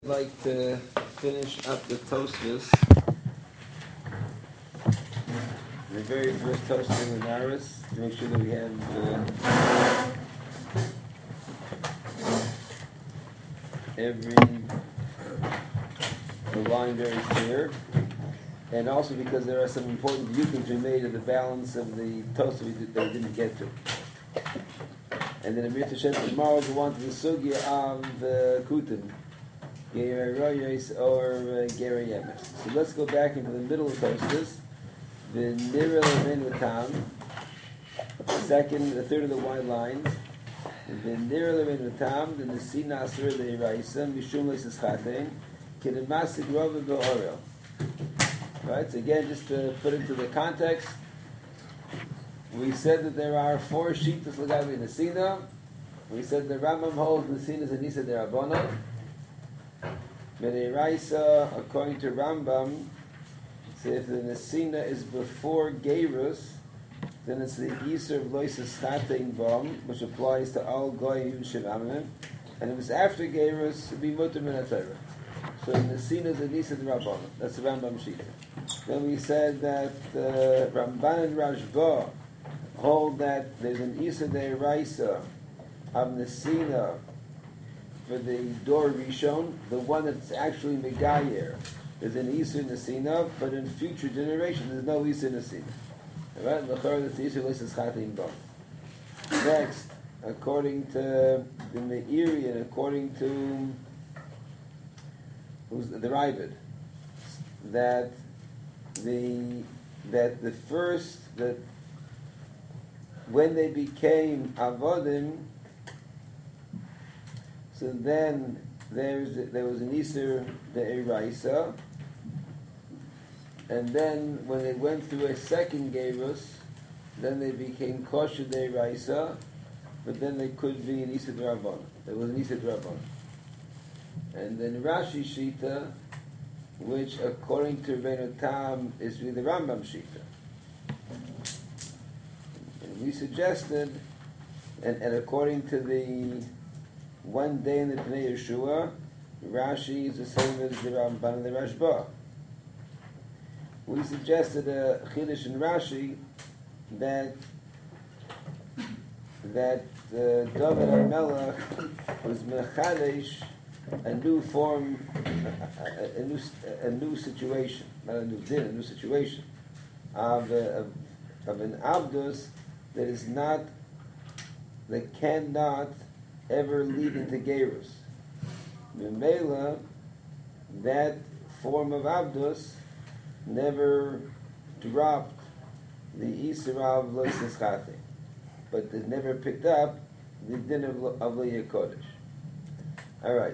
I'd like to finish up the Tosfos, the very first Tosfos in the Naris, to make sure that we have every line very clear, and also because there are some important diukim to be made of the balance of the Tosfos that we didn't get to. And then Amir Tashem tomorrow we want to the sugya of Kutim. Geir Royos or Geir Yemes. So let's go back into the middle of Tosfos. The Nirel Amin Vatam, the third of the white lines. The Nirel Amin Vatam, the Nesina Asur the Iraisa, Mishum Lesis Chatein, Kinemasik Rova Be'orel. Right, so again, just to put into the context, we said that there are four Shitas Lagavi Nesina. We said the Rambam holds Nesina is a Nisa de Rabbanon. Raisa, according to Rambam, so if the Nesina is before Geirus, then it's the Yisr of Loises Chatein Bom, which applies to all Goyim Shivamim, and if it's after Geirus, it'd be Mutter Min HaTorah. So the Nesina is a Nisa de Rabbanon. That's the Rambam Shita. Then we said that Ramban and Rashba hold that there's an Yisr de Raisa of Nesina for the Dor Rishon, the one that's actually Megayer, is an Yisur Nesina, but in future generations there's no Yisur Nesina. Alright? L'chor that's Yisur Lesis Chatein Bom. Next, according to the Meiri and according to the Ravid, that when they became Avodim, so then there was an Isur the Eraisa, and then when they went through a second Gerus, then they became kosher the Eraisa, but then they could be an Isur the Rabban. There was an Isur the Rabban. And then Rashi Shita, which according to Rebbeinu Tam is really the Rambam Shita. And we suggested, and according to the one day in the Pnei Yeshua, Rashi is the same as the Ramban and the Rashba. We suggested a Chiddush in Rashi that David HaMelech was mechadesh a new form, a new situation, not a new din, a new situation of an Abdus that cannot ever lead into Gerus. Memela, that form of Abdus never dropped the Isra of Loises Chatein, but it never picked up the din of Leia Kodesh. All right.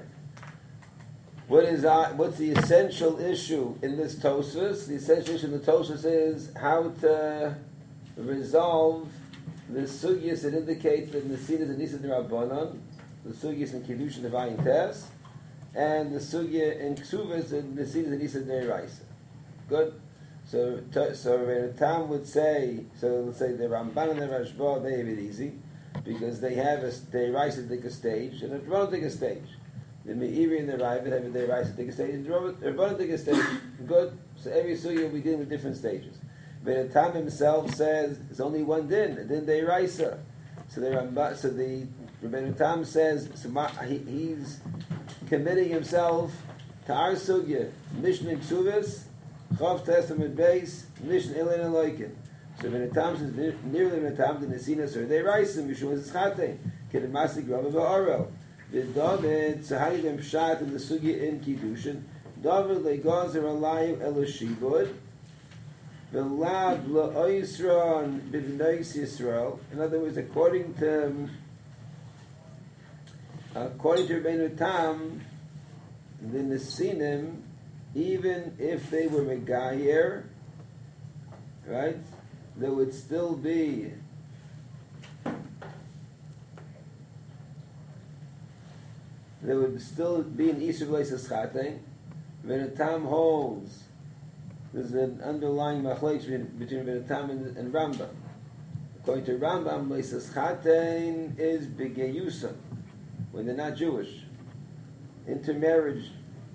What's the essential issue in this Tosfos? The essential issue in the Tosfos is how to resolve the sugyas that indicate that Nesina is a Nisa de Rabbanon, the sugyas in Kiddushin of Ayin Tes, and the sugya in Ksuvas that Nesina is a Nisa de Raisa. Good. So Tam would say, so let's say the Ramban and the Rashba, they have it easy because they have they Raisa take a stage and the Rabbanon take a stage. The Meiri and the Ravid have a Raisa take a stage and the Rabbanon take a stage. Good. So every sugya will be dealing with different stages. But Tam himself says it's only one din, a din de Raisa. So the Rebbeinu Tam says he's committing himself to our sugya, Mishnah Ksuvas, Chav Testament base, Mishnah Elin and Loikin. So Rebbeinu Tam says nearly Rebbeinu Tam the Nesina Sur de Raisa, Mishum is Chatein, Kedemasik Rava Ba'orel. The David, so how do you pshat in the sugya in Kiddushin? David legazer alayim eloshibud. V'lad la'oisron b'v'nois Yisrael. In other words, according to Rebbeinu Tam, the Nesinim, even if they were Megayer, right, there would still be an Isur Leis Chatein. Rebbeinu Tam holds there's an underlying machlokes between Rebbeinu Tam and Rambam. According to Rambam, Leis Chatein is B'geyusa, when they're not Jewish. Intermarriage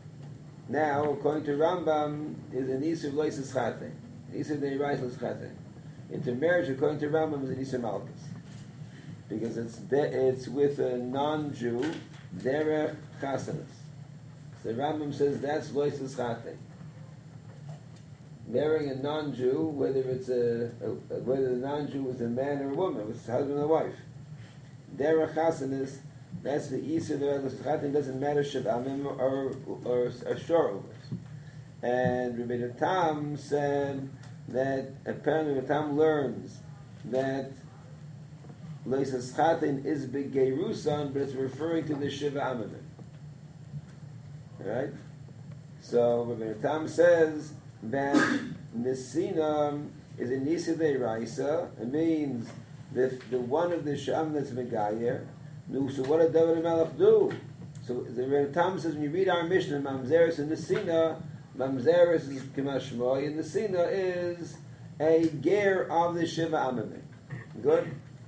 Now, according to Rambam, is an Isur Loises Chate. Isur Deiraises Chate. Intermarriage, according to Rambam, is an Isur Malchus. Because it's with a non-Jew, Derech Chasanas. So Rambam says that's Loises Chate. Marrying a non-Jew, whether it's whether the non-Jew is a man or a woman, it's husband or wife. Derech Chasanas, that's the Isur Deiraises Chate. Doesn't matter Shabamim or Shor. And Rabbi Tam said that apparently Rabbi Tam learns that Loises Chatin is Begerusan, but it's referring to the Shiva Amimim. Right? So Rabbi Tam says that Nisina is a Nisa Deiraisa. It means the one of the Sham that's Megayer. So what did David Melech do? So the Rabbi Tam says when you read our Mishnah, Mamzeres and Nisina, Mamzeres is Kimashmoy, and Nisina is a ger of the Shiva Amimim. Good?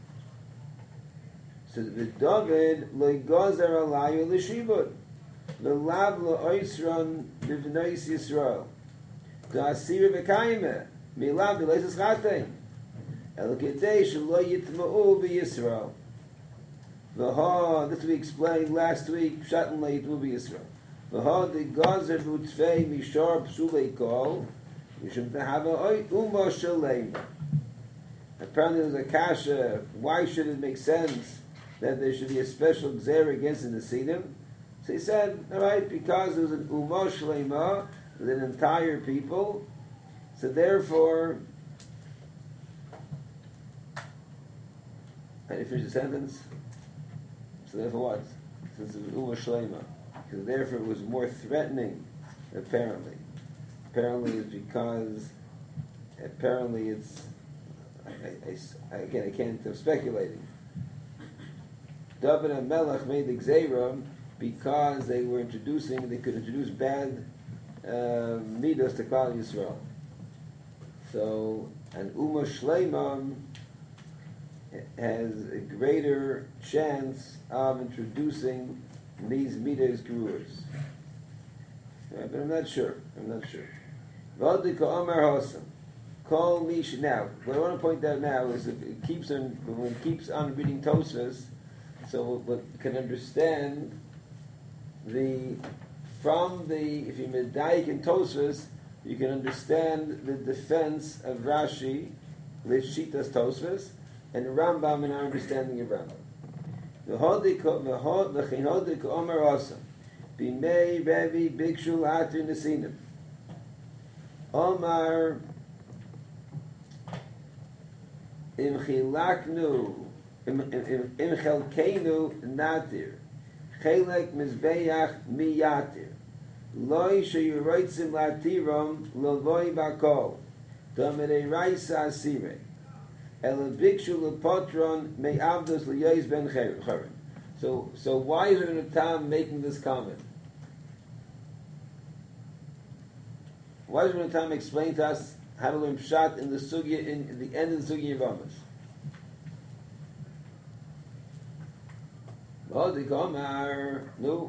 So the David lo gozer alayu l'shibud v'lav lo'oisron b'v'nois Yisrael k'asira v'kaimeh milav v'leises chatein el k'dei shelo yitma'u b'Yisrael v'ha, this we explained last week, pshat lo yitma'u b'Yisrael v'ha the gozer v'utzvei mishar p'sulei kol yishum tehava umma shalema. Apparently there's a kasha, why should it make sense that there should be a special gzera against the Nesidim? So he said, all right, because there was an Ummah Shlema, with an entire people, so therefore, I didn't finish the sentence. So therefore what? Since it was Ummah Shlema. Because therefore it was more threatening, apparently. Apparently it's because, apparently it's, again, I can't, I'm speculating. David and Melech made the Gzeira because they could introduce bad midos to Klal Yisrael. So, an Ummah Shleima has a greater chance of introducing these midos grewers. Right, but I'm not sure. V'adika Omer Hosam. Call Mish. Now, what I want to point out now is that when it keeps on reading Tosfos, so we can understand if you medayik in Tosfos, you can understand the defense of Rashi, the Shitas Tosfos, and Rambam in our understanding of Rambam. V'chodik Omer Osam b'mei Revi Bikshu Atir Nesinim Omar Im Chilaknu Im Chelkeinu Natir Chelek Mizbeach Miyatir Loi Sheyuroitzim Latirom Lovoi Bakol Domerei Raisa Asire El Bikshu Lepotron Me'avdos Liyois Ben Cheren. So why is Rabbi Tam making this comment? Why does Rabbi Tam explain to us how to learn Pshat in the Sugya, in the end of the Sugya of Amos? V'hodik Omar, no.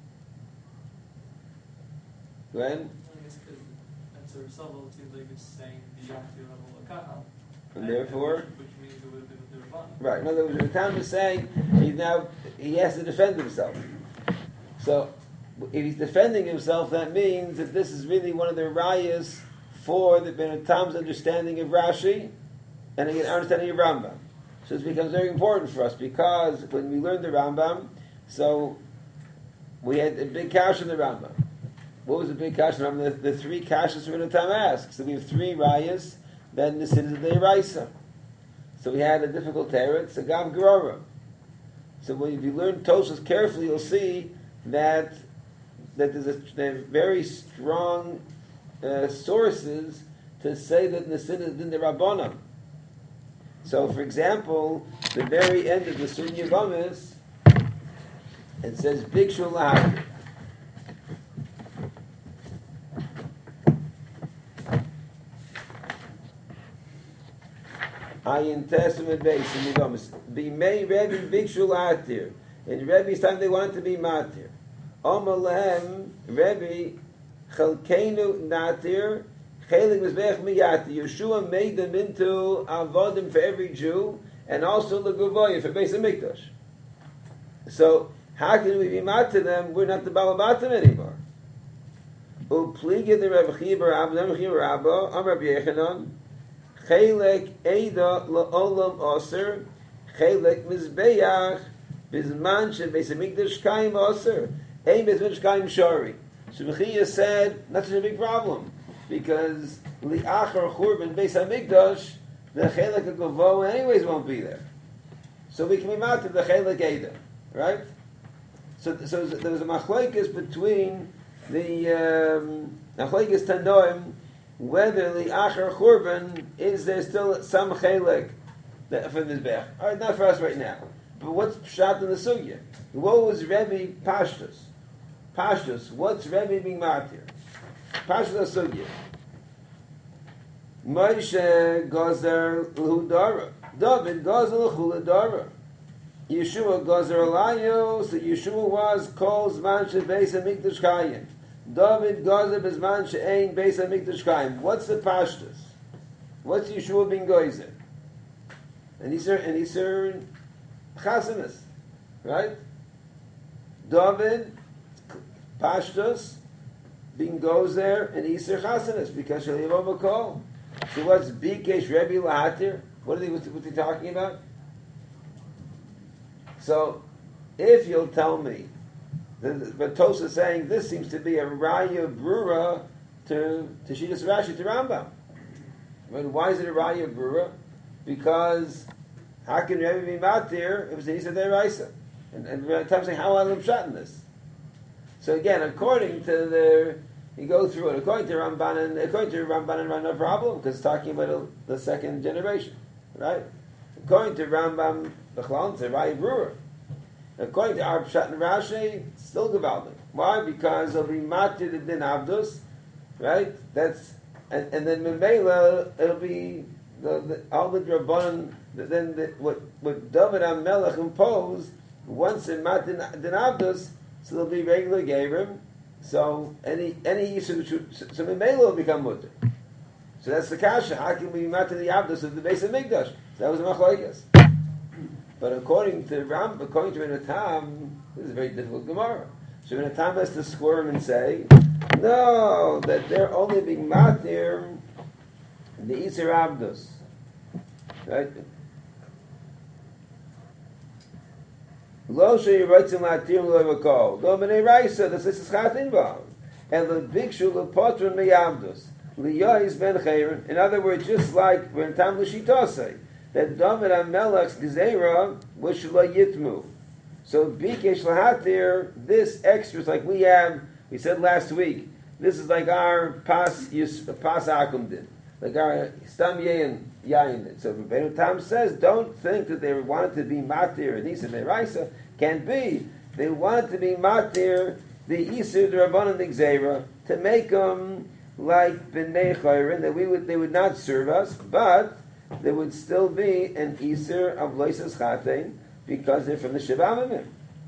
Go ahead. I guess because that's a result, it seems like it's saying the Yachti level of Kahal. And therefore? Which means it would have been with the Rabban. Right. In other words, Rabbi Tam is saying he has to defend himself. So if he's defending himself, that means that this is really one of the rayas for the Rabbi Tam's understanding of Rashi and again understanding of Rambam. So this becomes very important for us because when we learned the Rambam, so we had a big kash in the Rambam. What was the big kash in the Rambam? The three kashas Rabbi Tam asked. So we have three rayas. Then the sin is the Deraisa. So we had a difficult teretz, a Gav Gerara. So if you learn Tosfos carefully, you'll see that there's very strong sources to say that Nesin is in the Rabbanon. So, for example, the very end of the Sunya Bamis, it says Bikshu Lahak. Ayin Testament base in the Bamis. Bimei Rebbe Bikshu Lahatir. In Rebbe's time, they wanted to be Matir. Omar Lehem, Rebbe Chelkeinu natir, chelik mizbeach miyati. Yeshua made them into avodim for every Jew, and also the Gavoya for Beis Hamikdash. So, how can we be mat to them? We're not the Balabatim anymore. Upliga the Rebbe Chibar Abba, Amar Rabbi Yechanan, Chelek Eida La'olam Oser, Chelek Mizbeach, Bizman Beis Hamikdash Kaim Oser, Ein Beis Hamikdash Kaim Shari. So Mechia said, not such a big problem, because Li'achar Churban Beis Hamikdash, the Chelek of Gavoa anyways won't be there. So we can be mat to the Chelek Eida, right? So there was a machlokes between the machlokes Tanoim, whether the Achar Churban is there still some Chelek from this Bech. All right, not for us right now. But what's Pshat in the Sugya? What was Rebbe Pashtus? Pashtus, what's Rebbe being martyr? Pashtus Sugya. Moshe Gozer L'Hudara. David Gozer L'Hudara. Yeshua Gozer Alayo, so Yeshua was called Zman Beis Hamikdash Kayim. David Gozer Bezman She'ein Beis Hamikdash Kayim. What's the Pashtus? What's Yeshua being Gozer? And he's Chasanis, right? David Pashtus being Gozer and Iser Chasanis because Shaliyav Makol. So what's Bikesh Rebbe Lahatir? What's he talking about? So, if you'll tell me, but Tosa is saying this seems to be a Raya Brura to Shitas Rashi to Rambam. But why is it a Raya Brura? Because how can Rebbe be matir if it's Isa Deraisa? And I'm saying how I'm shot in this. So again, according to you go through it. According to Ramban, no problem because it's talking about the second generation, right? According to Rambam, it's a Raya Brura. According to our Pshat and Rashi, it's still Gavaldik. Why? Because it'll be matir the din Avdus, right? That's and then Memela it'll be all the Drabanan. Then what David HaMelech imposed once in matir din Avdus, so there'll be regular Gavrim. So any issue, so Memela will become mutter. So that's the kasha. How can we matir the Avdus of the Beis Hamikdash? So that was the machlokes. But according to Renatam, this is a very difficult Gemara. So Renatam has to squirm and say, no, that they're only being matir the Isser Abdus. Right? Lo sheyirotzim latir lo yivakol. Lo b'nei raisa, this is chat involved. And the bikshu lepotron meyavdus. Liyois ben chayrin. In other words, just like Renatam l'shitosei, that David HaMelech's Gezerah was Shelo Yitmu. So Bikesh Lahatir, this extra is like we said last week, this is like our Pas Akum did, like our Stam Yayin did. So Rabbeinu Tam says, don't think that they wanted to be Matir and Isa Deraisa. Can't be. They wanted to be Matir, the Isa, the Rabban and the Gezerah, to make them like B'nei Chayrin, that they would not serve us, but there would still be an Iser of Loisas Chatein because they're from the Shiva Amimim.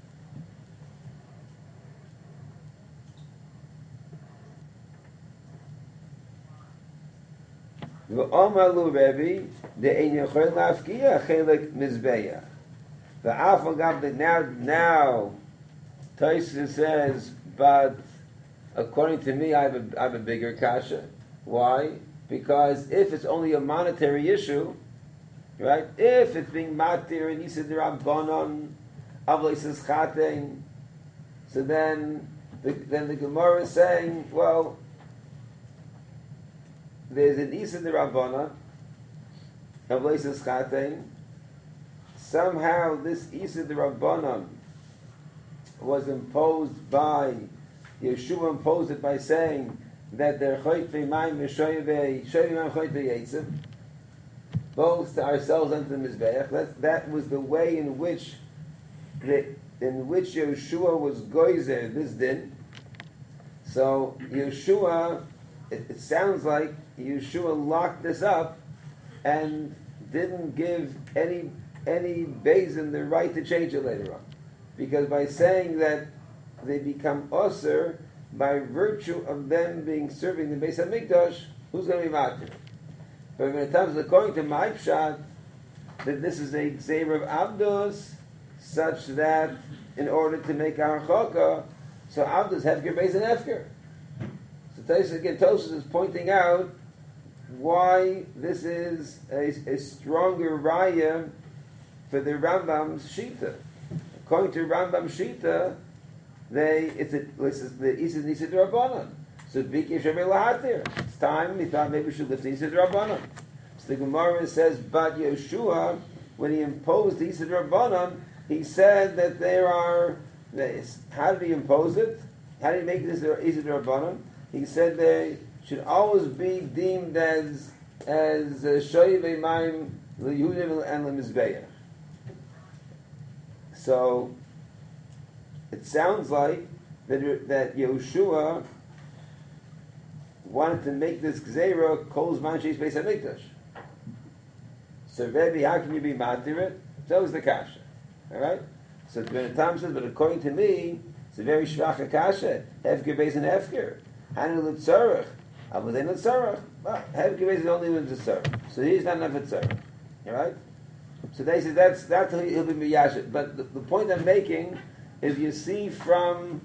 V'omalu Rebbe de'ein yochel lafkiya chelek mizbeya. V'afal gav that now Taisa says, but according to me, I have a bigger kasha. Why? Because if it's only a monetary issue, right? If it's being matir and Yisad Rabbanon, Avleis Chatein, so then the Gemara is saying, well, there's an Yisad Rabbanon, Avleis Chatein. Somehow this Yisad Rabbanon was imposed by Yeshua, imposed it by saying that they're choytei mayim v'shoyvei mayim choytei yitzim, both to ourselves and to the mizbeach. That was the way in which Yeshua was goyzer this din. So Yeshua, it sounds like Yeshua locked this up and didn't give any Beis the right to change it later on, because by saying that they become osir, by virtue of them being serving the Beis HaMikdash, who's going to be matir? But when it comes according to my pshat, that this is a Gzeir of Abdus, such that in order to make a Harchaka, so Abdus Hefker Beis and Hefker. So Tosfos is pointing out why this is a stronger raya for the Rambam's Shita. According to Rambam's Shita, the Isa Nisa Rabbanon. So Biki Shabbat Lahatir. It's time. He thought maybe we should lift the Isa Rabbanon. So the Gemara says, but Yeshua, when he imposed the Isa Rabbanon, he said that there are. How did he impose it? How did he make this Isa Rabbanon? He said they should always be deemed as Shoyev Mayim LeYudim and LeMizbeach. So it sounds like that Yehoshua wanted to make this Gzeira Kol Zman Sheis Beis HaMikdash. So Rebbe, how can you be matir it? So is the kasha. All right. So the Tam says, but according to me, it's a very shvach kasha. Hefker Beis and Hefker. Hanu l'tzarech. Avodein l'tzarech. Well, Hefker Beis is only when it's tzarech. So he's not enough at tzarech. All right. So they say that's he'll be miyashit. But the point I'm making is you see from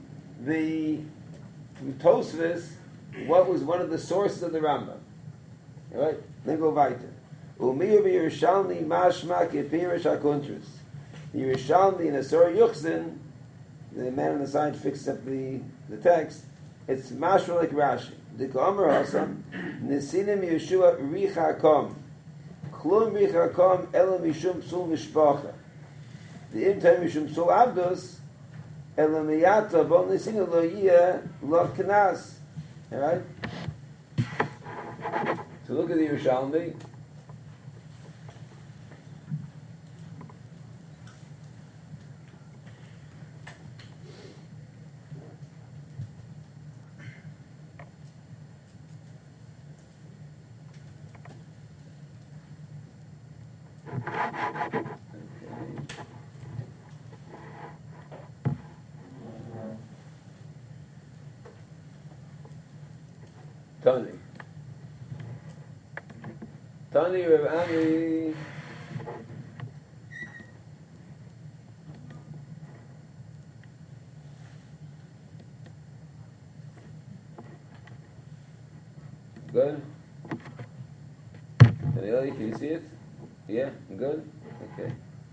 Tosfos what was one of the sources of the Rambam. All right. Then go weiter. Umiyu b'Yerushalmi mashma kepirish hakontris. Yerushalmi in Asor Yuchzin, the man on the side fixed up the text. It's mashma like Rashi. The Gomer Hasam Nesinim Yeshua Richa Kom Klum Richa Kom Ela Mishum Psul Mishpacha. The Imtam Mishum Psul Abdus Ela Miyata Bon Nesinu Lo Yeh Lo Knas. All right. So look at the Yerushalmi. Tani Rav Ami good. Daniel, can you see it? Yeah, good. Okay.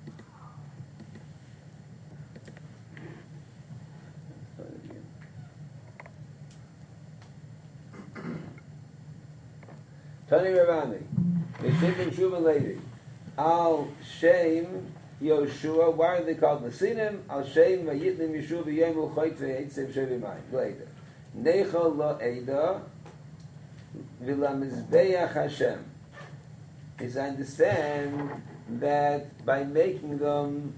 Tani Rav Ami. Nesinim Shuva Lady. Al Shem Yoshua. Why are they called Nesinim? Al Shem Vayitnim Yeshuva Yemu Chayt Ve'etzev Shevimayim. Later. Nechol Lo Eida V'la Mizbeach Hashem. Is I understand that by making them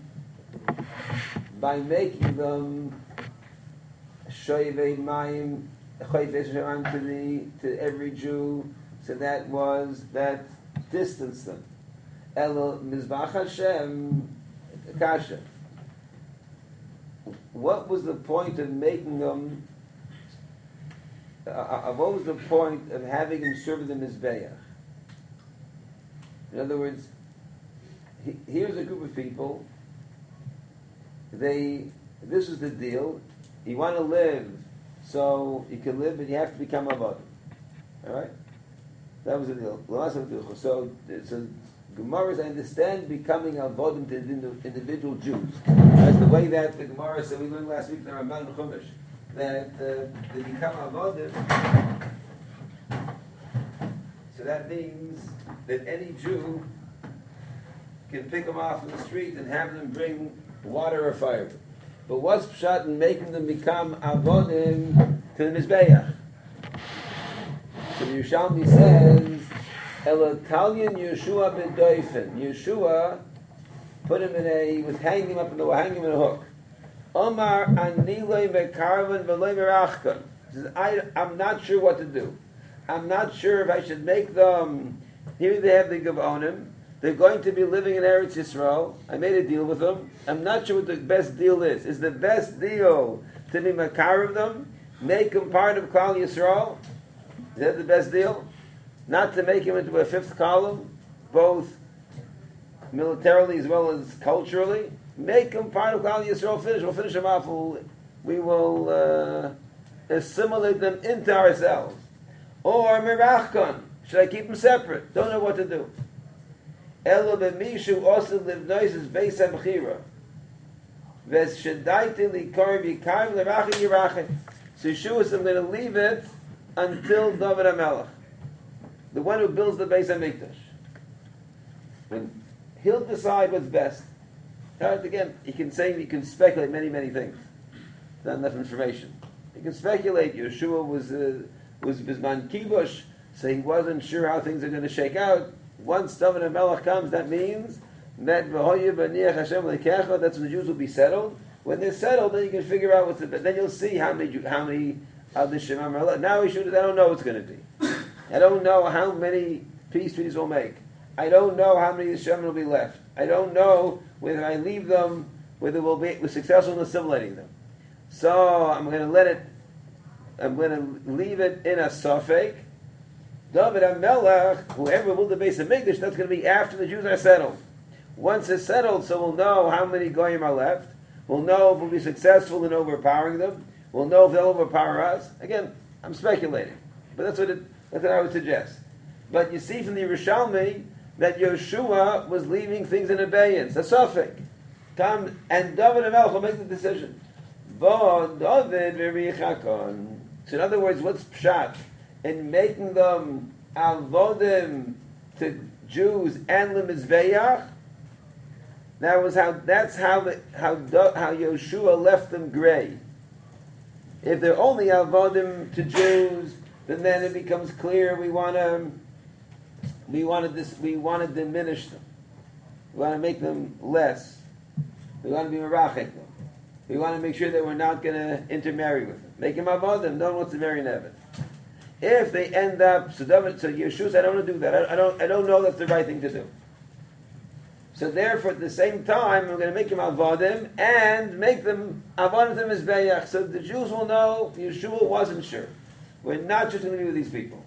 Shoyvei Mayim Chayt Ve'etzev to every Jew. So that distanced them. Elo Mizbach Hashem Kasha. What was the point of making them? What was the point of having them serve the Mizbeach? In other words, here's a group of people. This is the deal. You want to live, so you can live, but you have to become a avodim. All right. That was the deal. So Gemara, I understand, becoming avodim to individual Jews. That's the way that the Gemara said we learned last week in the Ramban and Chumash that they become avodim. So that means that any Jew can pick them off in the street and have them bring water or fire. But what's pshat in making them become avodim to the Mizbeach? So the Yerushalmi says, Elotalian Yeshua b'doifen. Yeshua put him was hanging him up in a hook. Omar aniloi mekarvan v'loi merachkan. He says, I'm not sure what to do. I'm not sure if I should make them. Here they have the Gavonim. They're going to be living in Eretz Yisrael. I made a deal with them. I'm not sure what the best deal is. Is the best deal to be makar of them, make him part of Klal Yisrael. Is that the best deal? Not to make him into a fifth column, both militarily as well as culturally. Make him part of Klal Yisrael. We'll finish him off. We will assimilate them into ourselves. Or Mirachkon. Should I keep them separate? Don't know what to do. Elo b'mishu osid livnois is beis ha-bechira. Ves shedaiti likor v'yikayim l'rachin yirachin. So Yeshua said, I'm going to leave it until David HaMelech, the one who builds the Beis HaMikdash. When he'll decide what's best. Again, you can speculate many, many things. Not enough information. You can speculate. Yeshua was Bisman Kibush, so he wasn't sure how things are going to shake out. Once David HaMelech comes, that means that V'hoyu b'niach Hashem lekecha, that's when the Jews will be settled. When they're settled, then you can figure out what's the best. Then you'll see how many of the Shemam are left. Now I don't know what's going to be. I don't know how many peace treaties we'll make. I don't know how many Shemam will be left. I don't know whether I leave them, whether we're successful in assimilating them. So I'm going to leave it in a safek. David HaMelech, whoever will the Beis HaMikdash, that's going to be after the Jews are settled. Once it's settled, so we'll know how many Goyim are left. We'll know if we'll be successful in overpowering them. We'll know if they'll overpower us. Again, I'm speculating, but that's what I would suggest. But you see from the Yerushalmi that Yeshua was leaving things in abeyance, a safek. Come and David HaMelech will make the decision. Bo David v'richakon. So in other words, what's pshat in making them avodim to Jews and lemizveyach? That's how Yeshua left them gray. If they're only avodim to Jews, then it becomes clear we want to diminish them. We want to make them less. We want to be merachek them. We want to make sure that we're not going to intermarry with them. Make them avodim. No one wants to marry Nevid. If they end up, so Yeshua said, I don't want to do that. I don't know that's the right thing to do. So therefore, at the same time, I'm going to make them avodim and make them avodim to Mizbeach, so the Jews will know Yeshua wasn't sure. We're not just going to be with these people.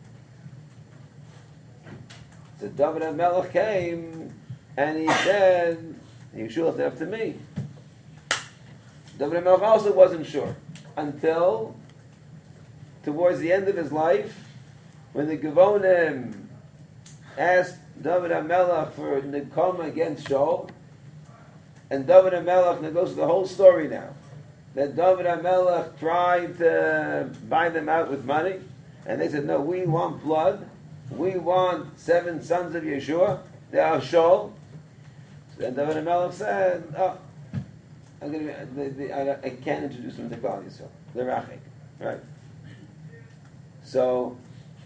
So David HaMelech came and he said, Yeshua left it up to me. David HaMelech also wasn't sure until towards the end of his life, when the Gevonim asked David HaMelech for Nekoma against Shaul, and David HaMelech goes to the whole story now, that David HaMelech tried to buy them out with money, and they said, no, we want blood, we want 7 sons of Yeshua, they are Shaul. So then David HaMelech said, I can't introduce them to Klal Yisrael. They're Rachik, right? So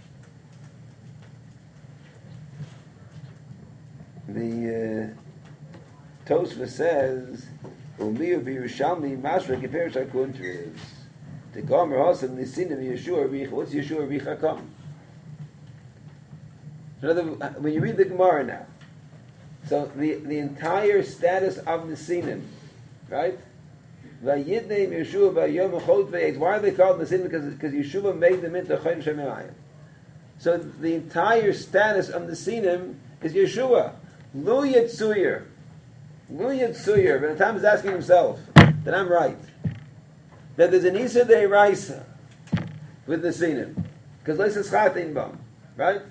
the Tosfos says, "Umiyu b'Yerushalmi mashra geperish hakuntris." The Gomer Hosam Nisinim Yeshua Richa. What's Yeshua Richa come? When you read the Gemara now, so the entire status of Nisinim, right? Vayidnei Yeshua b'Yom Echod v'Eid. Why are they called Nisinim? Because Yeshua made them into Chodesh HaMemayim. So the entire status of Nisinim is Yeshua. Lu Yitzuyer. But Tom is asking himself that I'm right. That there's an Isa Deiraisa with Nisinim. Because Leisa Schatin Bam. Right?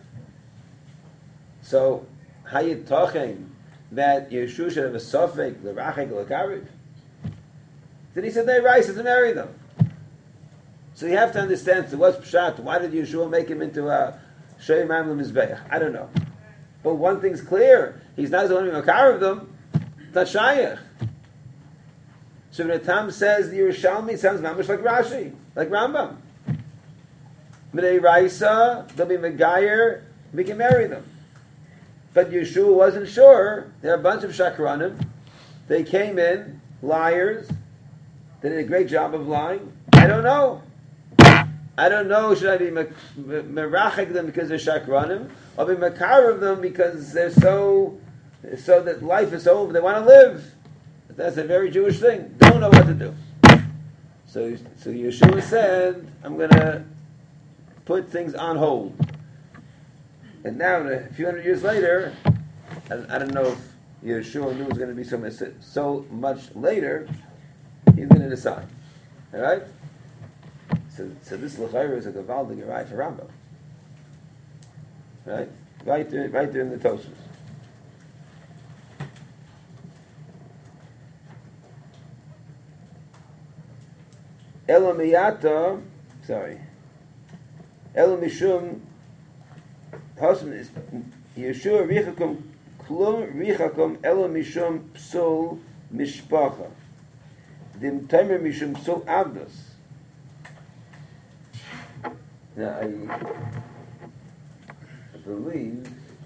So, how you talking that Yeshua should have a Sofek, L'Rachek, L'Kariv? Then he said Deiraisa to marry them. So you have to understand, so what's Pshat? Why did Yeshua make him into a Shoyim Am L'Mizbeach? I don't know. But one thing's clear. He's not the one who makar of them. It's not Shayach. So when the Tam says the Yerushalmi, sounds mamish like Rashi, like Rambam. B'nei Raisa, they'll be Megayer, we can marry them. But Yeshua wasn't sure. There are a bunch of Shakranim. They came in, liars. They did a great job of lying. I don't know. Should I be merachek them because they're shakranim, or be makar of them because they're so that life is over, they want to live. That's a very Jewish thing. Don't know what to do. So Yeshua said, I'm going to put things on hold. And now, a few hundred years later, I don't know if Yeshua knew it was going to be so much later, he's going to decide. All right? So this L'chaira is a Gavaldig right for Rambam. Right there in the Tosfos. Elamiyata, Elamishum, husband is Yeshua Richakum Klum Richakum Elamishum Psul Mishpacha. Dim Tamer Mishum Psul Avdos. Now I believe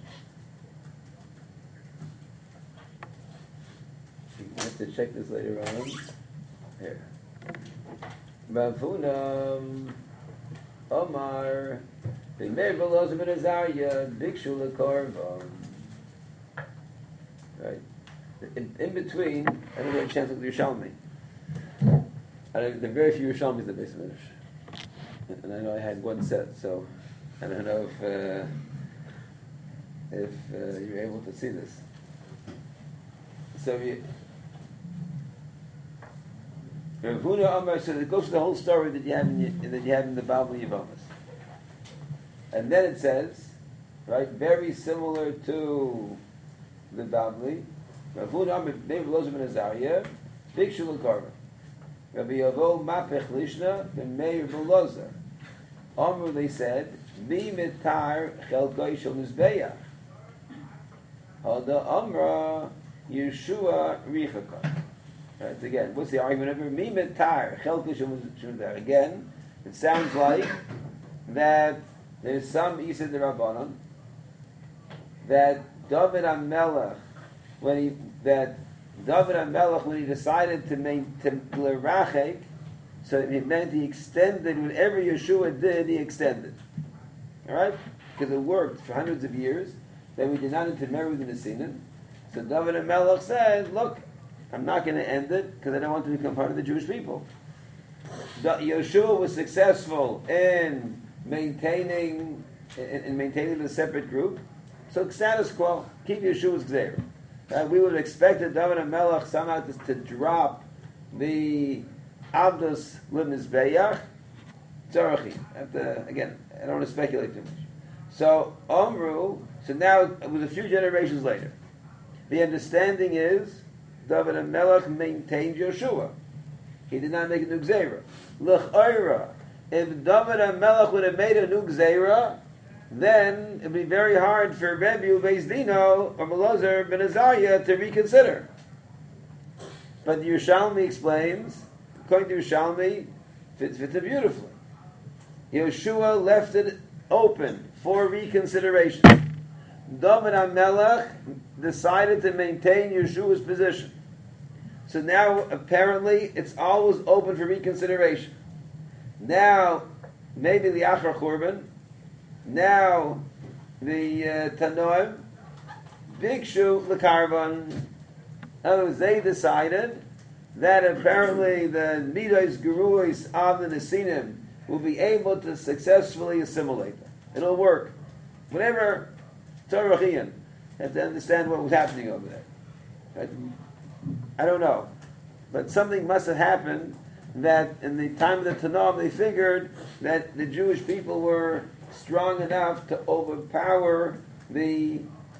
you have to check this later on. Here. Ravunam Omar B'meir V'loz Ben Azariah Bikshu L'Korvam. Right. In between, I don't have a chance to look at Yerushalmi. There are very few Yerushalmis in the base of Midrash. And I know I had one set, so I don't know if you're able to see this. So Rav Huna Amar, so it goes to the whole story that you have in the Bible Yevamis. And then it says, right, very similar to the Babli, Rav Huna Amar, David Lozer ben Azariah, Big Shul Karva. Rabbi Yavo Mapech Lishna, the Meir Velozer. Amr, they said, Mi mitar chelkoi shel mizbeach. Hada Amra Yeshua Richaka. Right, again, what's the argument of Mi mitar chelkoi shel mizbeach? Again, it sounds like that there's some Isa de Rabbanon that David HaMelech, when he decided to lerachek, so it meant he extended whatever Yeshua did. He extended, all right, because it worked for hundreds of years. Then we did not intermarry with the Nesinim. So David HaMelech said, "Look, I'm not going to end it because I don't want to become part of the Jewish people." Yeshua was successful in maintaining the separate group, so status quo, keep Yeshua's gzeira. We would expect that David HaMelech somehow to drop the Avdos L'Mizbeach Tzarachim. Again, I don't want to speculate too much. So Omru, so now it was a few generations later. The understanding is David HaMelech maintained Yeshua. He did not make a new gzeira. L'ch'oira, if David HaMelech would have made a new gzeira, then it would be very hard for Rebbe Beis Dino or Melozer ben Azariah to reconsider. But the Yerushalmi explains, according to Yerushalmi, fits it beautifully. Yeshua left it open for reconsideration. David HaMelech decided to maintain Yeshua's position. So now, apparently, it's always open for reconsideration. Now, maybe the Achar Churban, now the Tanoim, Bikshu L'Karvan. In other words, they decided that apparently the Midos Geruis of the Nesinim will be able to successfully assimilate them. It'll work. Whatever Tzarachian, have to understand what was happening over there. Right? I don't know. But something must have happened that in the time of the Tanakh they figured that the Jewish people were strong enough to overpower the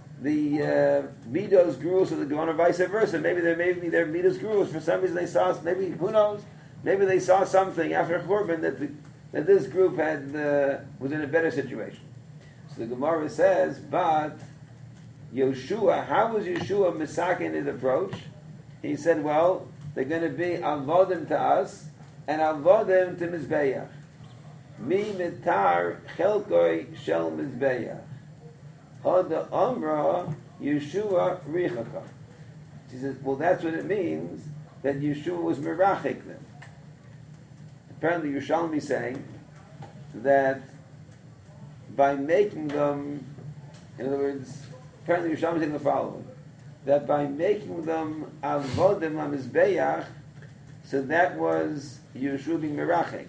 Midos Grus of the Gemara, vice versa. Maybe they're Midos Grus. For some reason they saw, maybe, who knows, maybe they saw something after Churban that this group was in a better situation. So the Gemara says, but Yeshua, how was Yeshua Misak in his approach? He said, well, they're going to be avodim to us and avodim to Mizbeach. Mi mitar chelkoi shel Mizbeach. Hoda Amra Yeshua Richaka. She says, well, that's what it means that Yeshua was merachik them. Apparently, Yerushalmi is saying that by making them, in other words, apparently Yerushalmi is saying the following, that by making them avodim lamizbeach, So that was Yeshua being Merachek.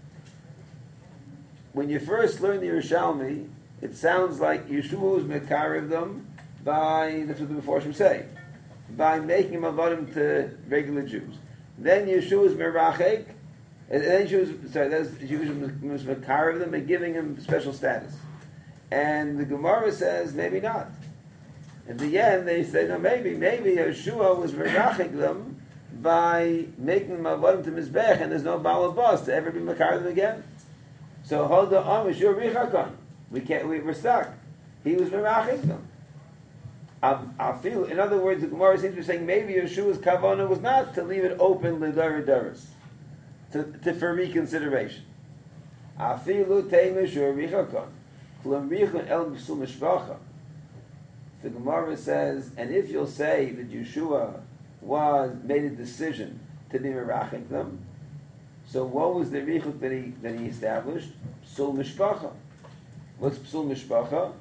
When you first learn the Yerushalmi, it sounds like Yeshua was Mekarev them by, that's what the Meforshim say, by making them avodim to regular Jews. Then Yeshua was Merachek, and then Yeshua was Mekarev them and giving them special status. And the Gemara says, maybe not. In the end, they say, no, maybe Yeshua was Merachek them by making them avodim to Mizbech, and there's no Baal Abbas to ever be Mekarev them again. So hold the Yeshua Richakon. We're stuck. He was Merachek them. I feel, in other words, the Gemara seems to be saying maybe Yeshua's kavanah was not to leave it open l'daradoros, for reconsideration. I feel l'tei Yeshua Richakon. K'lam richon el b'sul mishpacha. The Gemara says, and if you'll say that Yeshua made a decision to be Merachek them, so what was the richuk that he established? Psul mishpacha. What's psul mishpacha?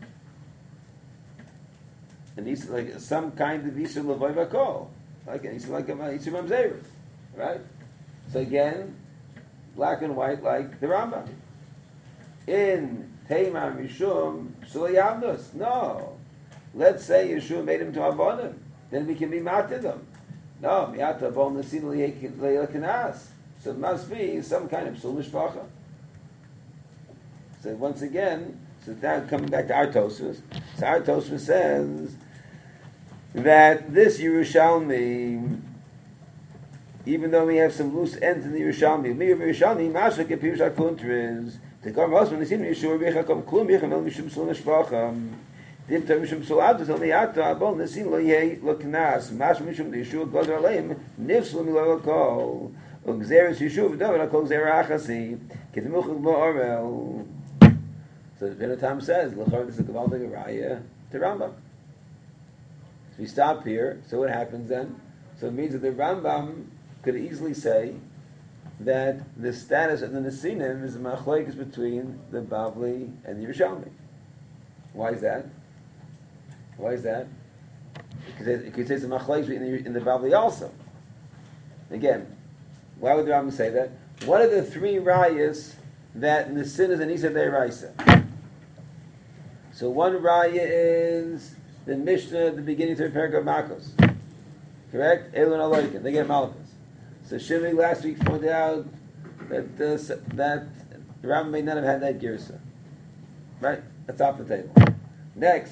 And he's like some kind of Yisur Levoi Vakol, like a Yisur Mamzerus, right? So again, black and white like the Rambam. In Teimar Mishum Psul Yavnos. No. Let's say Yeshua made him to Avonim, then we can be mated them. No, Miata Bon Nasin Le'Kanas. So it must be some kind of Psul Mishpacha. So once again, so now coming back to our Tosfos. So our Tosfos says that this Yerushalmi, even though we have some loose ends in the Yerushalmi, Masha Kepirush HaKuntris, the Gam Hosman Nisim Yeshua Bechakam Klum Yecham El Mishum Sul Neshvacham, Dim Ter Mishum Sul Abdus El Miata Abol Nisim Lo Yeh Lo Knas, Mash Mishum Yeshua Godar Aleim, Nifslu Milo Kol, Ugzeres Yeshua V'David HaKol Zera Achasi, Ketemuchuk Bo Orel. So the Benatam says, L'chor this is a Gavaldig Raya to Rambam. So we stop here, so what happens then? So it means that the Rambam could easily say that the status of the Nesinim is a machlokes between the Bavli and the Yerushalmi. Why is that? Because it could say it's a machlokes in the Bavli also. Again, why would the Rambam say that? What are the three rayas that Nesin is an Isa Deiraisa? So one raya is the Mishnah at the beginning of the Perek of Makos. Correct? Elon Aloikin. They get Malchus. So Shimei last week pointed out that the Rambam may not have had that girsa. Right? That's off the table. Next,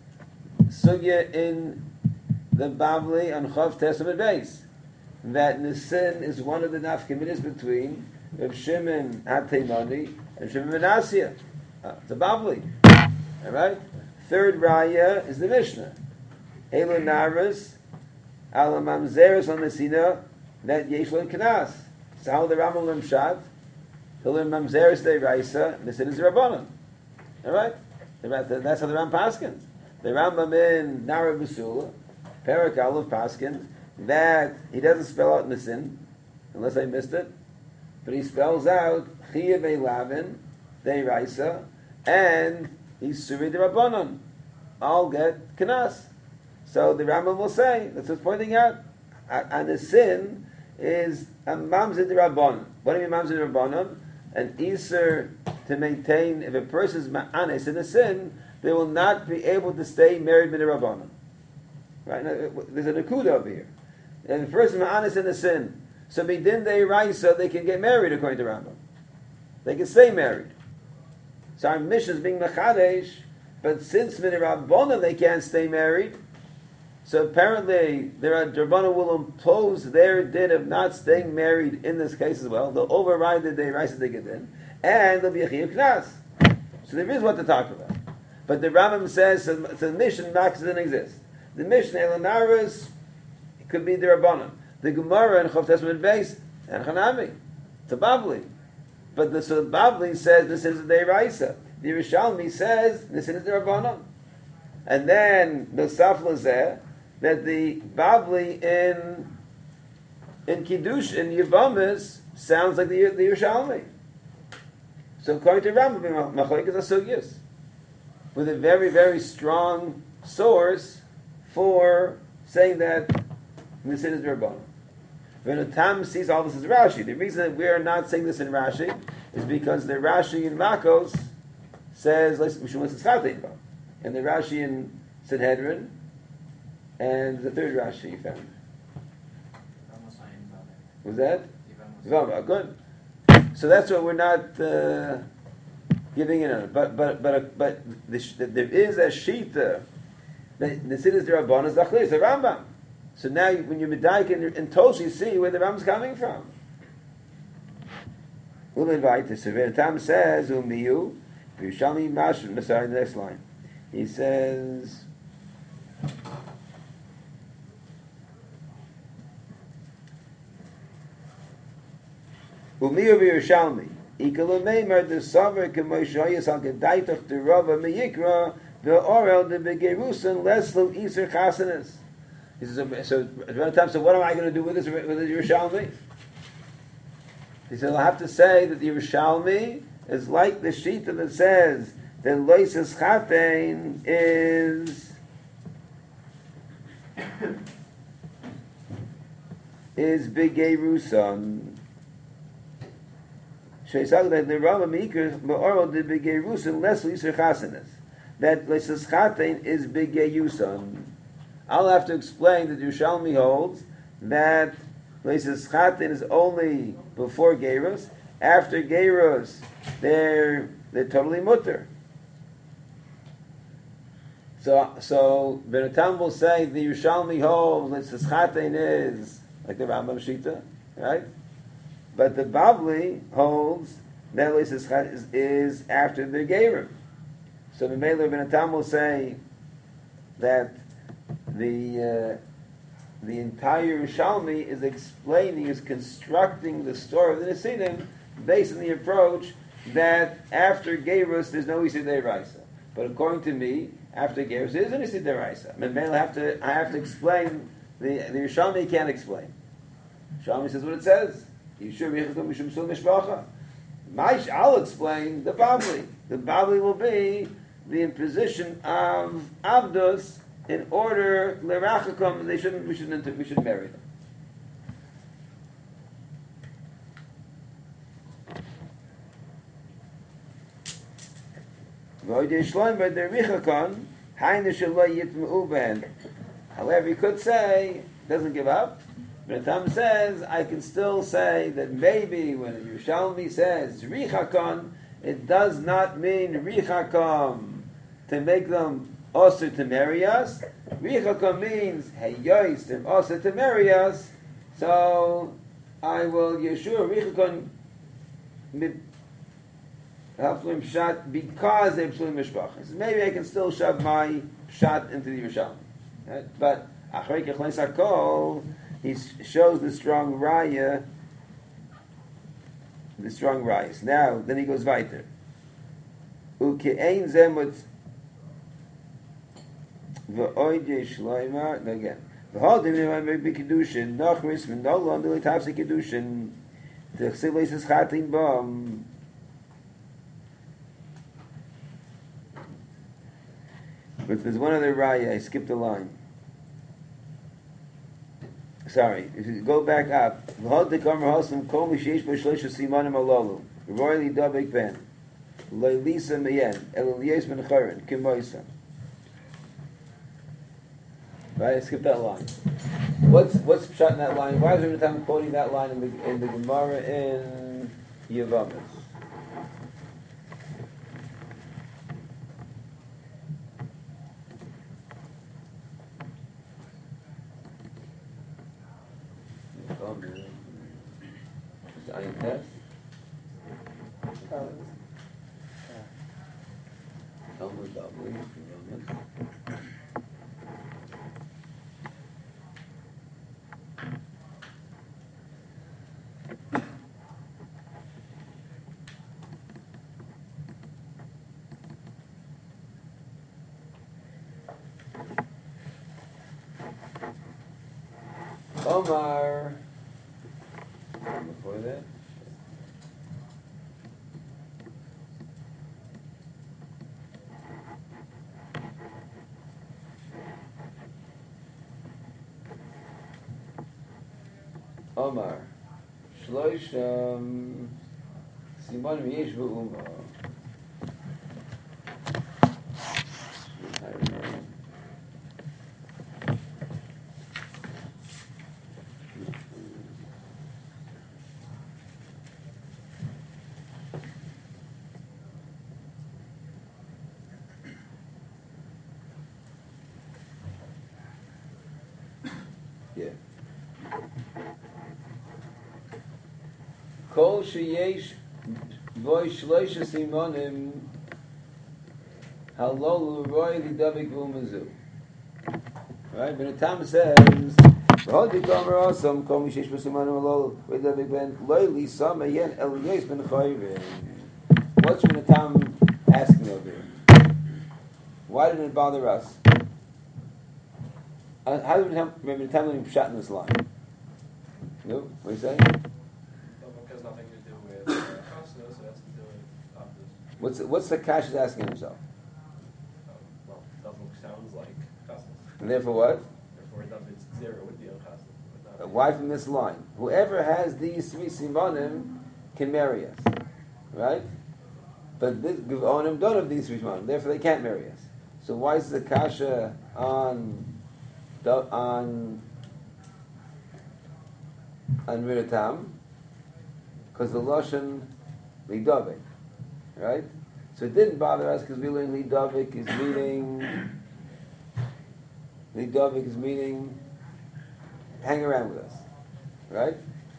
Sugya in the Bavli on Chav Testament base. That Nisin is one of the nafkaminas between Rav Shimon HaTeimani and Shimon ben Asiyah. It's a Bavli. All right? Third raya is the Mishnah. Elo Naras, Ala Mamzeres on Nesina, that Yeshlon Kanas. So how the Rambam learn Pshat? He'll learn Mamzeres Deiraisa, Nisin is Rabbanon. All right? That's how the Rambam paskins. The Rambam in Nara Basula, Perek Aleph paskins, that he doesn't spell out Nisin, unless I missed it, but he spells out Chiyav Elavin Deiraisa, and he's Suri de Rabbanon. I'll get Kanas. So the Rambam will say, that's what's pointing out, and the sin is a Mamzid de Rabbanon. What do you mean Mamzid de Rabbanon? An Iser to maintain, if a person's Ma'anis in a sin, they will not be able to stay married with the Rabbanon. Right? Now, there's a Nakuda over here. And if a person Ma'anis in a sin, so Midin de Raisa, they can get married according to Rambam. They can stay married. So our mission is being Mechadesh, but since Rabbanon they can't stay married, so apparently Rabbanon will impose their din of not staying married in this case as well. They'll override the Deiraisa they get in, and there'll be a Chiyuv Knas. So there is what to talk about. But the Rambam says, so the mission doesn't exist. The mission, Elanaris, it could be the Rabbanon. The Gemara and Chav Testament base, and Hanami. It's a Bavli. But the Bavli says this is the Deiraisa. The Yerushalmi says this is the Rabbanon. And then the Safla that the Bavli in Kiddush in Yevamis sounds like the Yerushalmi. So according to Rambam, Machlokes HaSugyos, with a very, very strong source for saying that this is the Rabbanon. When the Tam sees all this as Rashi, the reason that we are not saying this in Rashi is because the Rashi in Makos says and the Rashi in Sanhedrin, and the third Rashi you found. Was that? Yivama. Good. So that's what we're not giving in on. But there is a shita. The Siddur Rabbanan is the Rambam. So now when you're Medaik in Tosh, you see where the Rambam's coming from. We'll invite this. So Tam says, Umiyu, Yerushalmi Mashrim. Sorry, the next line. He says, Umiyu Yerushalmi. Ikalu Meimer the Sover Kemoishoyas al Gedaitach the Rava Meyikra the Orel the Begerusan Leslo Iser Chasanis. He says, so what am I going to do with this Yerushalmi? He said, I'll have to say that the Yerushalmi is like the Shita that says that Loises Chatein is Begerusan. Sheisag that the Rava Meyikra the Orel the Begerusan Leslo Iser Chasanis. That Loises Chatein is Begeyusan. I'll have to explain that Yerushalmi holds that Leises Chatin is only before Gerus. After Gerus, they're totally mutter. So Benatam will say the Yerushalmi holds Leises Chatin is like the Rambam Shita, right? But the Bavli holds that Leises Chatin is after the Gerim. So the Meiler Benatam will say that the entire Yerushalmi is explaining, is constructing the story of the Nesidim based on the approach that after Gerus there's no Isur Deraisa. But according to me, after Gerus there is an Isur Deraisa. I have to explain, the Yerushalmi can't explain. Yerushalmi says what it says. I'll explain the Bavli. The Bavli will be the imposition of Avdus in order lerachakom, we should marry them. However, he could say, doesn't give up. But Tam says, I can still say that maybe when Yerushalmi says richakon, it does not mean richakam to make them also to marry us. Richakam means heyois and also to marry us. So I will Yeshua Richakon Haflim shot because they're Pshulim Mishpachas. Maybe I can still shove my shot into the Yerushalmi. Right? But Achrei Kechleis HaKol, he shows the strong raya. Now, then he goes weiter. Uke'ein zemot v'oide shloima, again. V'hodim v'hodim b'kedushin, nochris v'nolon d'letavsi kedushin, t'chsiv leisis chatin bom. But there's one other raya, I skipped a line. Sorry, if you go back up, v'hod dekamar hosam kol mishesh b'shleisha simanim alalu, royally dabek ben, leilisa meyen, eliliyes ben charen, kimoisa. Right, I skipped that line. What's shot in that line? Why is there time quoting that line in the Gemara in Yevamos? Omar. Before that. Omar Shloisham Simanim Yesh B'Uma. Yeah. Kol sheyesh boy shloisha simonim halolu roy lidavik umazu. Right? But the Tam says, "V'hod yikomer osam kol mishesh b'simonim halolu lidavik ben loyli sama yen el yes ben chayvin." What's the Tam asking over here? Why did it bother us? How did the Tam let him shot in this line? No, what are you saying? Because nothing to do with Chasna, so that's to do with Abdus. What's the Kash is asking himself? Well, Davuk sounds like Chasna. And therefore what? Therefore, David's zero would be on Chasna. Why from this line? Whoever has these three simanim can marry us. Right? But this Givonim don't have these three simanim, therefore they can't marry us. So why is the Kasha on Miratam? Because the Lashon Lidavik. Right? So it didn't bother us because we learned Lidavik is meaning hang around with us. Right?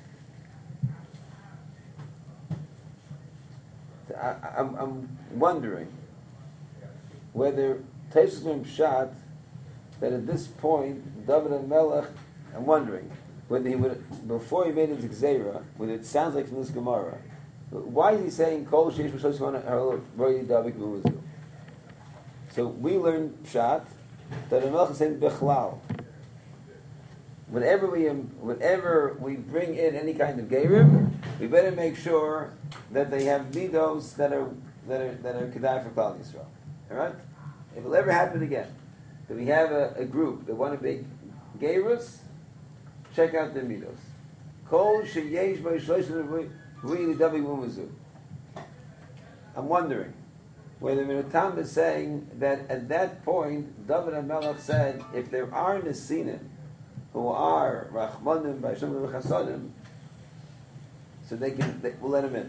I'm wondering whether Teshuvim Pshat that at this point David and Melech, I'm wondering whether he would, before he made his Gzeira, whether it sounds like from this Gemara, why is he saying Kol Sheish B'Shlosh Roy Davik B'Uzu? So we learn Pshat that the Melech is saying Bechlal. Whenever we bring in any kind of Geirim, we better make sure that they have midos that are kedai for Klal Yisrael. All right? If it will ever happen again that we have a group that want to make Geirus, check out their midos. Kol sheyesh b'shloshim really davi mumazu. I'm wondering whether Miratam is saying that at that point David HaMelech said if there are Nesinim who are Rachmanim B'Hashem V'Chasadim, so we'll let him in.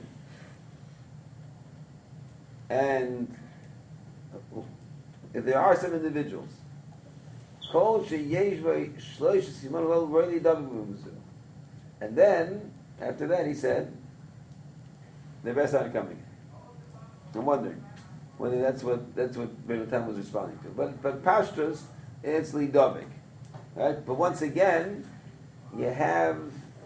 And if there are some individuals, and then after that he said, the rest aren't coming. I'm wondering whether that's what Beratam was responding to. But Pashtus, it's Lidovik. Right? But once again, you have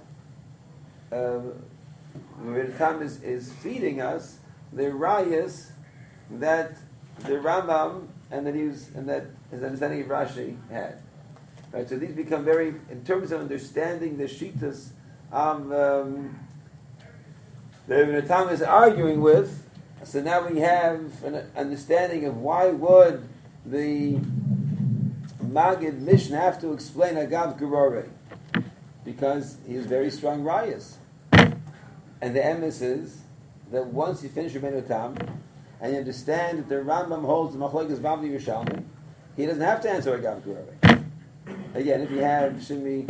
Beratam is feeding us the rayas that the Rambam and that his understanding of Rashi had. Right? So these become very, in terms of understanding the Shitas the Ibn Tam is arguing with. So now we have an understanding of why would the Magid Mishnah have to explain Agav Gerore, because he has very strong rayas, and the emes is that once you finish Ibn Tam and you understand that the Rambam holds the Machlokes Bavli Yerushalmi, he doesn't have to answer Agav Gerore. Again, if you have Shimi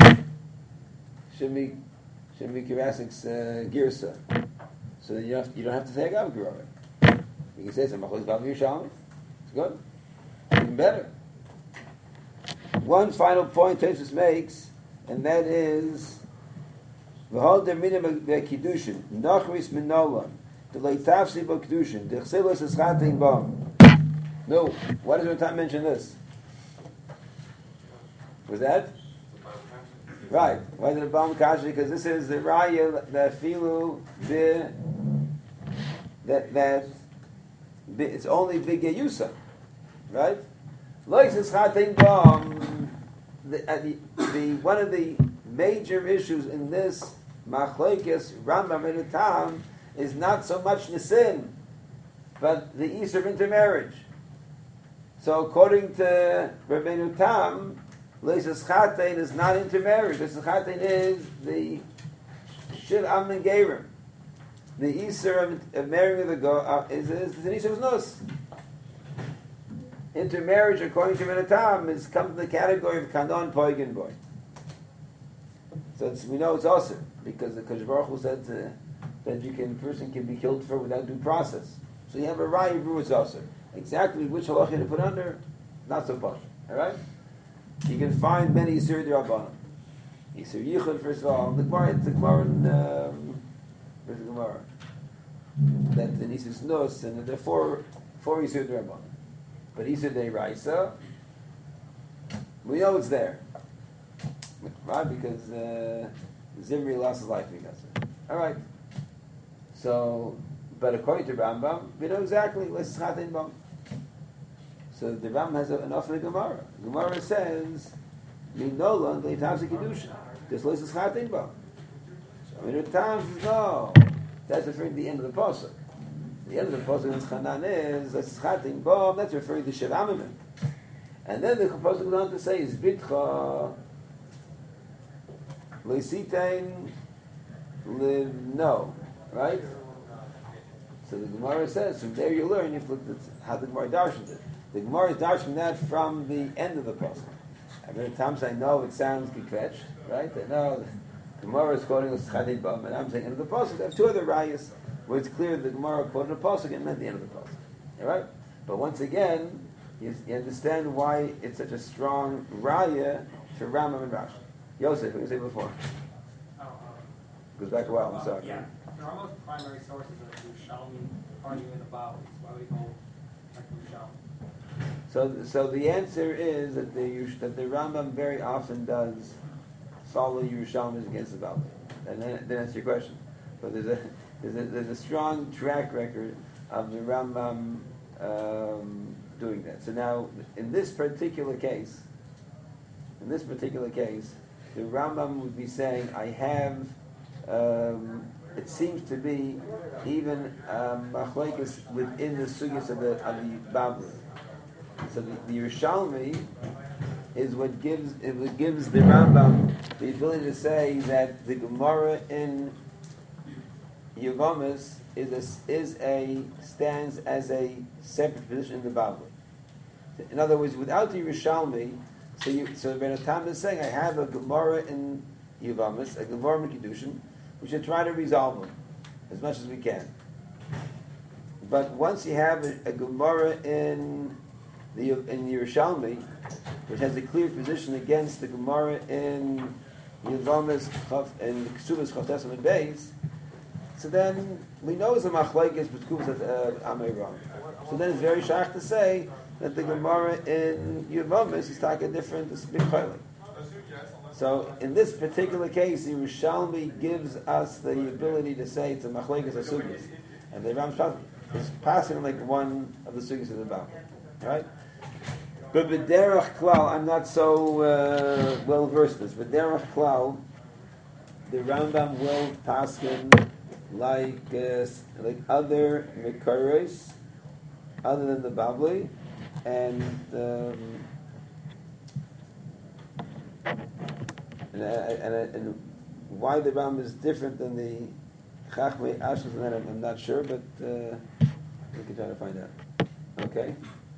Kirasik's Girsa, so then you don't have to say Agav Gerore. You can say it's a Machlokes Bavli Yerushalmi. It's good. Even better. One final point Tosfos makes, and that is V'hol derminim v'kedushin nachris minolam the leitafsi b'kedushin the chsilos eschating bam. No, why does Ratam mention this? Was that? Right. Why did it Bam Kashi? Because this is the raya that filu that it's only big yusa, right? Like eschating bam. The one of the major issues in this machlokes Rambam and Tam is not so much nisin, but the Easter of intermarriage. So according to Rabbeinu Tam, Leis Chatein is not intermarriage. Leis Chatein is the Shiv Amen Gerim. The Isser of marrying the girl is an Isser of Nus. Intermarriage, according to Menatam, is come to the category of Kanon Poigen Boy. So we know it's awesome because the Kosh Baruch Hu said that person can be killed for without due process. So you have a Raya Brew, it's awesome. Exactly which halacha to put under, not so much. All right? You can find many Yisur D'Rabbanan. Yisur Yichud, first of all. The Gemara in where's the Gemara? That the Nisus Nus, and there are four Yisur D'Rabbanan. But Yisur D'Raisa, we know it's there. Right? Because Zimri lost his life because of it. All right. So, but according to Rambam, we know exactly. Let's Chatin Bam. So the Rambam has enough in the Gemara. The Gemara says, "Minolan leitavzi kedusha." This list is Chatin Bam. So in the time says no. That's referring to the end of the pasuk. The end of the pasuk in Chanan is let's Chatin Bam. That's referring to Shiv Amimim. And then the pasuk goes on to say is Bitcha. Leisitain live no, right? So the Gemara says from there you learn. You've looked at how the Gemara darshans it. The Gemara is darshing that from the end of the pasuk. I mean, at times I know it sounds gekvetch, right? I know the Gemara is quoting us Chadid Bam, and I'm saying end of the pasuk. I have two other rayas where it's clear the Gemara quoted the pasuk and meant the end of the pasuk. All right, but once again, you understand why it's such a strong raya for Rambam and Rashi. Yosef, what did you say before? Goes back a while, I'm sorry. Yeah. There are most primary sources of Yerushalmi arguing in the Bible. Why would he hold like Yerushalmi? So the answer is that the Rambam very often does follow Yerushalmis against the Bible. And then answer your question. But there's a strong track record of the Rambam doing that. So now, in this particular case, the Rambam would be saying, I have, it seems to be even machlekes within the sugyas of the Babli. So the Yerushalmi is what gives the Rambam the ability to say that the Gemara in Yevamis stands as a separate position in the Babli. In other words, without the Yerushalmi, so Ben Atam is saying, I have a Gemara in Yevamis, a Gemara in Kiddushin, we should try to resolve them as much as we can. But once you have a Gemara in Yerushalmi, which has a clear position against the Gemara in Yevamis and the Ksubas Chavtesim and Beis, so then we know it's a machlekes b'tkuvas Ameiram. So then it's very shach to say that the Gemara in Yevamis is like a different big chaylik. So in this particular case, the Yerushalmi gives us the ability to say it's a machlekes asugis, and the Ram Shach is passing like one of the sugis of the Bible, right? But b'derech klal, I'm not so well versed in this. But b'derech klal, the Rambam will paskin like other mekaros, other than the Babli, and why the Rambam is different than the Chachmei Ashkenaz, and I'm not sure, but we can try to find out. Okay.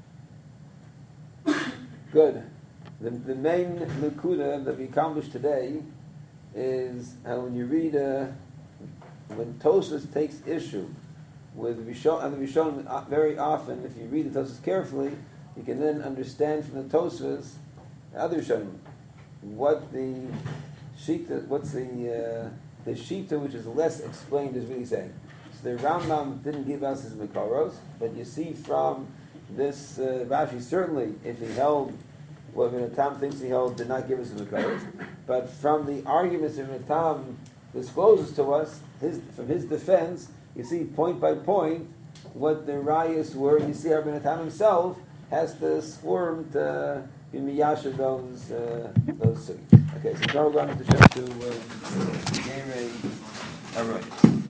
Good. The main Nakuda that we accomplished today is how when you read when Tosfos takes issue with Rishon and the Rishon, very often, if you read the Tosfos carefully, you can then understand from the Tosfos, other Rishonim, what the Shita, what's the Shita which is less explained is really saying. So the Rambam didn't give us his Mekaros, but you see from this Rashi, certainly if he held what Ibn Atam thinks he held, did not give us his Mekaros, but from the arguments Ibn Atam discloses to us, from his defense, you see point by point what the rayas were. You see how Ibn Atam himself has to swarm to be miyasha those cities. Okay, so now we're going to Gerei Arayos.